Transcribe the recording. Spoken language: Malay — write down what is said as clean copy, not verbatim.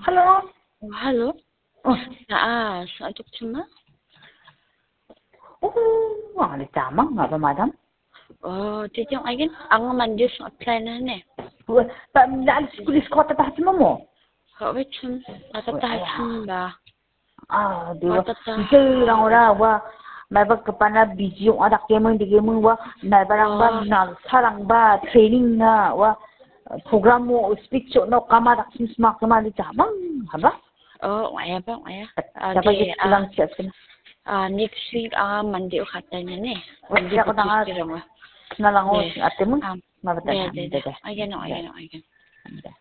Halo. Oh, halo. Oh. Untuk cuma? Oh, ada camang apa madam? Oh, tijong agen. Ang manjus apply na ne. Pak, dah sekolah kota tak cuma mo. Hawe chun. Natatahal chun ba? Dewa. Itu orang wah. May pagkapana busy yung anak mo hindi mo wa may barang ba na sarang ba training na wa program mo speech no kama tak smak kama di camang haba? Oh, ngaya ba ngaya? Dapat ilang siya sila. Next week Monday ukatay na ne. Monday ko na nga nalang ate mo. Ayan.